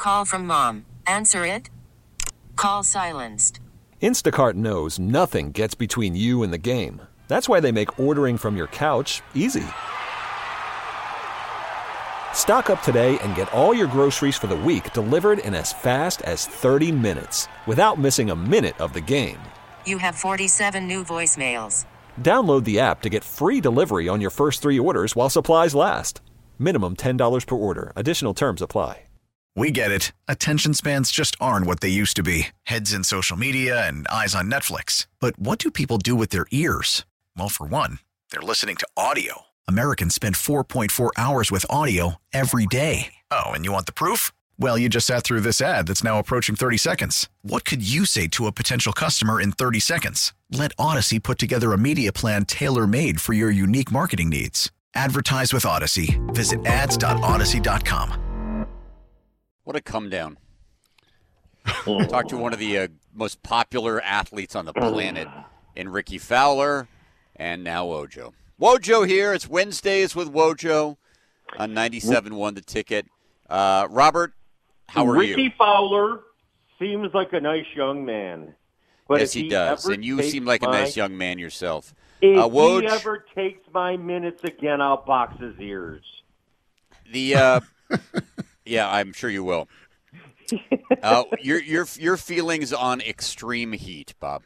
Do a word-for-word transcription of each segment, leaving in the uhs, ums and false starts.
Call from mom. Answer it. Call silenced. Instacart knows nothing gets between you and the game. That's why they make ordering from your couch easy. Stock up today and get all your groceries for the week delivered in as fast as thirty minutes without missing a minute of the game. You have forty-seven new voicemails. Download the app to get free delivery on your first three orders while supplies last. Minimum ten dollars per order. Additional terms apply. We get it. Attention spans just aren't what they used to be. Heads in social media and eyes on Netflix. But what do people do with their ears? Well, for one, they're listening to audio. Americans spend four point four hours with audio every day. Oh, and you want the proof? Well, you just sat through this ad that's now approaching thirty seconds. What could you say to a potential customer in thirty seconds? Let Odyssey put together a media plan tailor-made for your unique marketing needs. Advertise with Odyssey. Visit ads dot odyssey dot com. What a come down. Talk to one of the uh, most popular athletes on the planet in Ricky Fowler and now Wojo. Wojo here. It's Wednesdays with Wojo on ninety-seven point one The Ticket. Uh, Robert, how are Ricky you? Ricky Fowler seems like a nice young man. But yes, he, he does. And you seem like my, a nice young man yourself. If uh, Woj, he ever takes my minutes again, I'll box his ears. The uh, yeah, I'm sure you will. Uh, your your your feelings on extreme heat, Bob?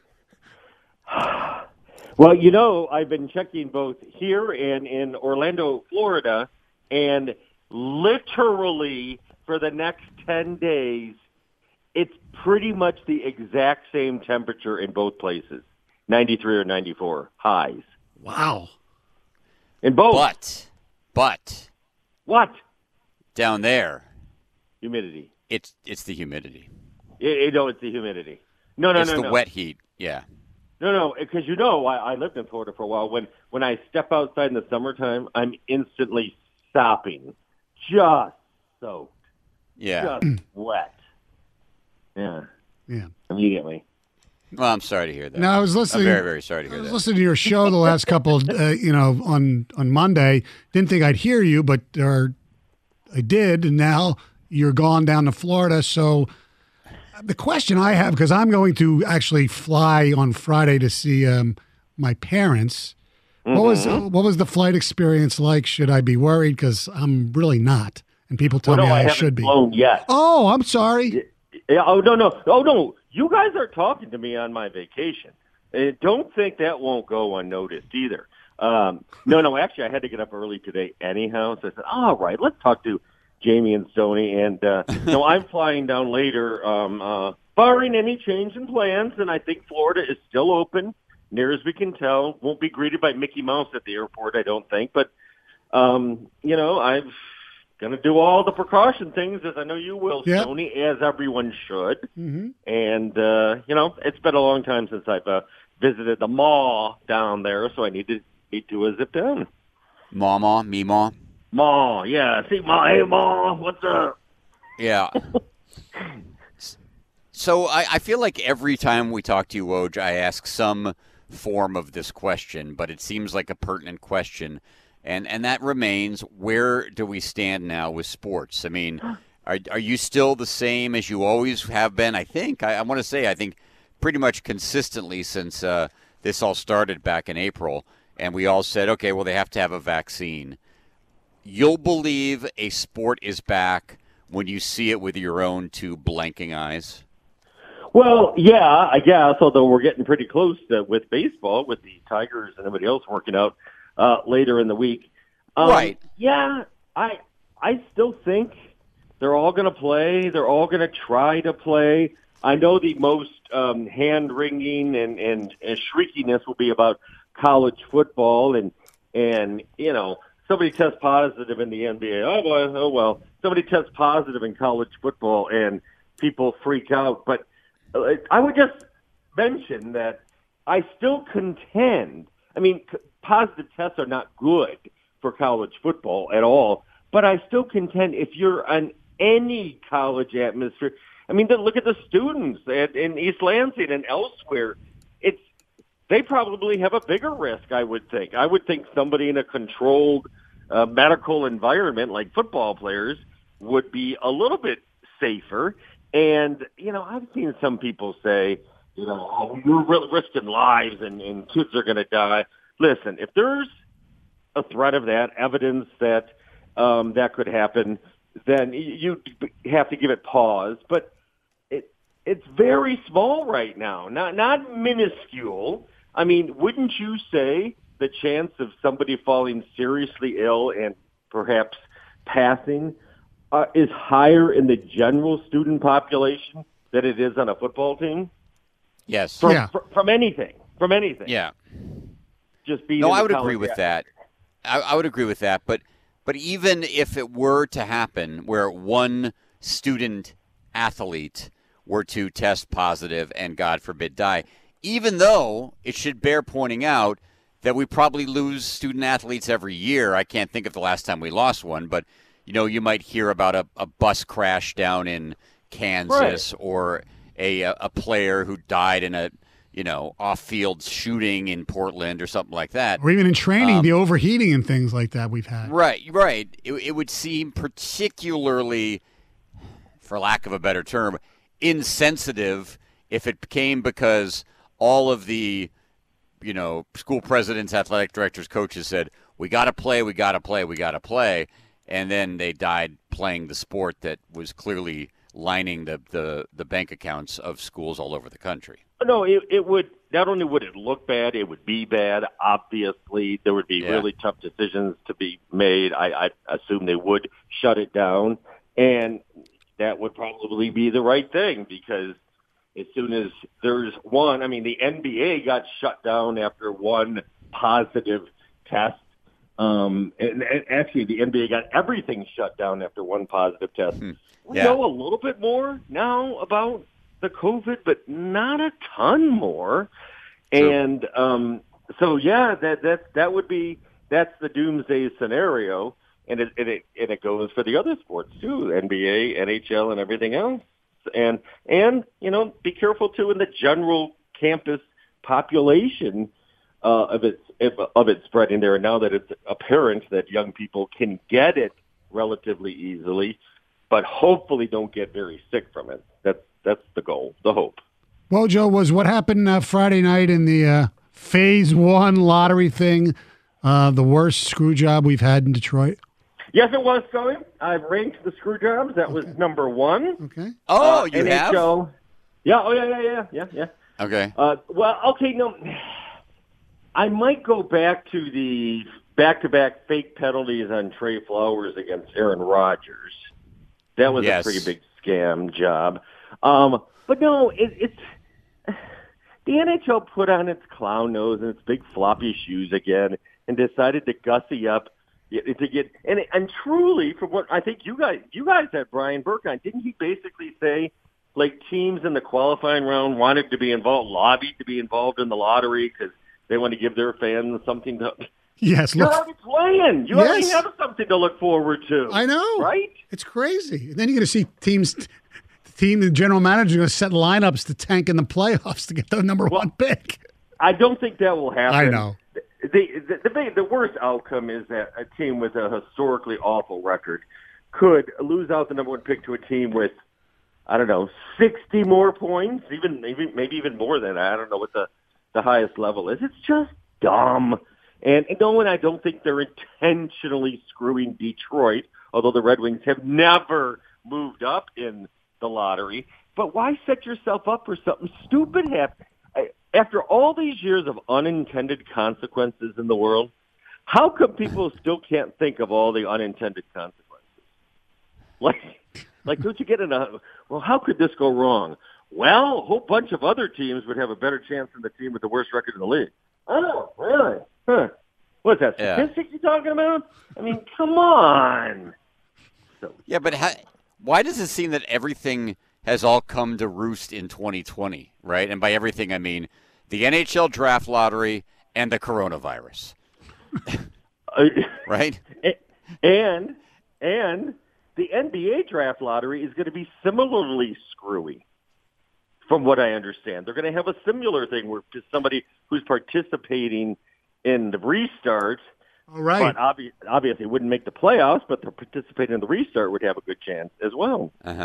Well, you know, I've been checking both here and in Orlando, Florida, and literally for the next ten days, it's pretty much the exact same temperature in both places, ninety-three or ninety-four highs. Wow. In both. But, but. What? Down there. Humidity. It's it's the humidity. You, you know, it's the humidity. No, no, it's no, the no. wet heat, yeah. No, no, because you know, I, I lived in Florida for a while. When when I step outside in the summertime, I'm instantly sopping, just soaked, yeah, just wet. Yeah, yeah. Immediately. Well, I'm sorry to hear that. No, I was listening. I'm very, very sorry to hear I was that. listening to your show the last couple, uh, you know, on on Monday. Didn't think I'd hear you, but or I did, and now you're gone down to Florida. So the question I have, because I'm going to actually fly on Friday to see um, my parents. Mm-hmm. What was what was the flight experience like? Should I be worried? Because I'm really not, and people tell well, me no, I, I haven't should be. Flown yet. Oh, I'm sorry. Yeah, oh no, no, oh no! You guys are talking to me on my vacation. Uh, don't think that won't go unnoticed either. Um, no, no, actually, I had to get up early today anyhow. So I said, all right, let's talk to Jamie and Stoney. And uh, no, I'm flying down later, um, uh, barring any change in plans. And I think Florida is still open, near as we can tell. Won't be greeted by Mickey Mouse at the airport, I don't think. But um, you know, I'm going to do all the precaution things, as I know you will, yep. Stoney, as everyone should. Mm-hmm. And, uh, you know, it's been a long time since I've uh, visited the mall down there, so I need to need to a zip down. Mama, me ma. Ma, yeah. See, Ma, hey, Ma, what's up? Yeah. So I, I feel like every time we talk to you, Woj, I ask some form of this question, but it seems like a pertinent question. And and that remains, where do we stand now with sports? I mean, are are you still the same as you always have been? I think. I, I want to say I think pretty much consistently since uh, this all started back in April. And we all said, okay, well, they have to have a vaccine. You'll believe a sport is back when you see it with your own two blanking eyes? Well, yeah, I guess, although we're getting pretty close to, with baseball, with the Tigers and everybody else working out Uh, later in the week. Um, right. Yeah, I I still think they're all going to play. They're all going to try to play. I know the most um, hand-wringing and, and, and shriekiness will be about college football. And, and, you know, somebody tests positive in the N B A. Oh, boy, oh, well. Somebody tests positive in college football, and people freak out. But uh, I would just mention that I still contend, I mean, positive tests are not good for college football at all, but I still contend if you're on any college atmosphere, I mean, look at the students at, in East Lansing and elsewhere. It's they probably have a bigger risk, I would think. I would think somebody in a controlled uh, medical environment like football players would be a little bit safer. And, you know, I've seen some people say, you know, oh, we're risking lives and, and kids are going to die. Listen, if there's a threat of that, evidence that um, that could happen, then you have to give it pause. But it it's very small right now, not not minuscule. I mean, wouldn't you say the chance of somebody falling seriously ill and perhaps passing uh, is higher in the general student population than it is on a football team? Yes. From, Yeah. fr- from anything. From anything. Yeah. Just being No, in I the would college agree with atmosphere. that. I, I would agree with that. But but even if it were to happen where one student athlete were to test positive and, God forbid, die, even though it should bear pointing out that we probably lose student athletes every year. I can't think of the last time we lost one, but, you know, you might hear about a, a bus crash down in Kansas Right. or a a player who died in a, you know, off-field shooting in Portland or something like that. Or even in training, Um, the overheating and things like that we've had. Right, right. It, it would seem particularly, for lack of a better term, insensitive if it came because all of the, you know, school presidents, athletic directors, coaches said, we got to play, we got to play, we got to play. And then they died playing the sport that was clearly lining the, the, the bank accounts of schools all over the country. No, it, it would, not only would it look bad, it would be bad. Obviously, there would be Yeah. really tough decisions to be made. I, I assume they would shut it down, and that would probably be the right thing because as soon as there's one, I mean, the N B A got shut down after one positive test. Um, and, and actually, the N B A got everything shut down after one positive test. Hmm. We Yeah. know a little bit more now about the COVID, but not a ton more. True. And um, so, yeah, that that that would be that's the doomsday scenario, and it, and it and it goes for the other sports too, N B A, N H L, and everything else. And and you know, be careful too in the general campus population uh, of its of it spreading there. And now that it's apparent that young people can get it relatively easily, but hopefully don't get very sick from it. That's that's the goal, the hope. Well, Joe, was what happened uh, Friday night in the uh, Phase One lottery thing uh, the worst screw job we've had in Detroit? Yes, it was, Scully. I've ranked the screw jobs. That was number one. Okay. Oh, Uh, you N H L. have? Yeah, oh, yeah, yeah, yeah, yeah, yeah. Okay. Uh, well, okay, no. I might go back to the back-to-back fake penalties on Trey Flowers against Aaron Rodgers. That was Yes. a pretty big scam job. Um, but no, it, it's the N H L put on its clown nose and its big floppy shoes again and decided to gussy up to get and and truly, from what I think you guys you guys had Brian Burke on, didn't he basically say like teams in the qualifying round wanted to be involved, lobbied to be involved in the lottery because they want to give their fans something to. Yes, You're look, already playing. You already Yes. have something to look forward to. I know. right? It's crazy. And then you're going to see teams, the team, the general manager going to set lineups to tank in the playoffs to get the number one pick. I don't think that will happen. I know. The, the, the, the, the worst outcome is that a team with a historically awful record could lose out the number one pick to a team with, I don't know, sixty more points, even maybe maybe even more than that. I don't know what the, the highest level is. It's just dumb. And, and no, and I don't think they're intentionally screwing Detroit, although the Red Wings have never moved up in the lottery. But why set yourself up for something stupid happen? After all these years of unintended consequences in the world, how come people still can't think of all the unintended consequences? Like, like, don't you get in a, well, how could this go wrong? Well, a whole bunch of other teams would have a better chance than the team with the worst record in the league. Oh, really? Huh. What's that, Yeah. statistics you're talking about? I mean, come on. So, Yeah, but ha- why does it seem that everything has all come to roost in twenty twenty, right? And by everything, I mean the N H L draft lottery and the coronavirus, uh, right? and, and the N B A draft lottery is going to be similarly screwy. From what I understand, they're going to have a similar thing where somebody who's participating in the restart, All right. but obvi- obviously wouldn't make the playoffs, but they're participating in the restart would have a good chance as well. Uh-huh.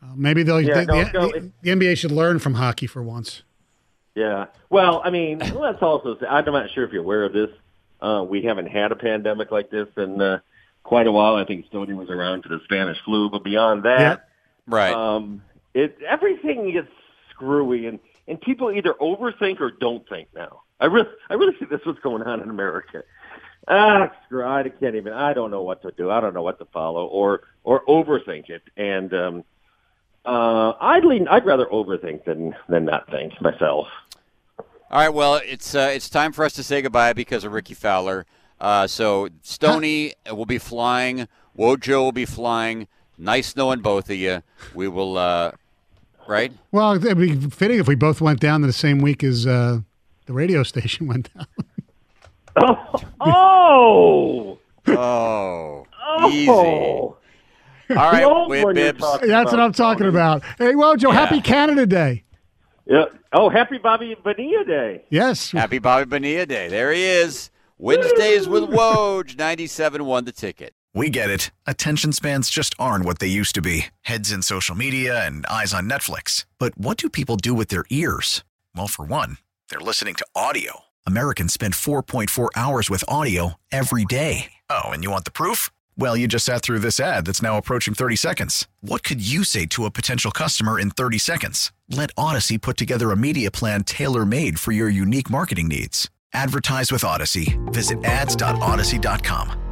Maybe they'll, Yeah, the, no, the, no, the, the N B A should learn from hockey for once. Yeah. Well, I mean, let's also say, I'm not sure if you're aware of this. Uh, we haven't had a pandemic like this in uh, quite a while. I think Stoney was around for the Spanish flu, but beyond that, Yeah. Right. um, it everything gets screwy, and, and people either overthink or don't think now. I really, I really think that's what's going on in America. Ah, screw! I can't even. I don't know what to do. I don't know what to follow, or or overthink it. And um, uh, I'd lean. I'd rather overthink than than not think myself. All right, well, it's uh, it's time for us to say goodbye because of Ricky Fowler. Uh, so Stoney will be flying. Wojo will be flying. Nice knowing both of you. We will, uh, right? Well, it'd be fitting if we both went down the same week as uh, the radio station went down. Oh, oh, Oh, easy. oh. All right, Love Wade when you're Bibbs. talking That's what I'm talking about. Hey, Wojo, Yeah. happy Canada Day. Yeah. Oh, happy Bobby Bonilla Day. Yes. Happy Bobby Bonilla Day. There he is. Wednesdays with Woj, ninety-seven one The Ticket. We get it. Attention spans just aren't what they used to be. Heads in social media and eyes on Netflix. But what do people do with their ears? Well, for one, they're listening to audio. Americans spend four point four hours with audio every day. Oh, and you want the proof? Well, you just sat through this ad that's now approaching thirty seconds. What could you say to a potential customer in thirty seconds? Let Odyssey put together a media plan tailor-made for your unique marketing needs. Advertise with Odyssey. Visit ads dot odyssey dot com.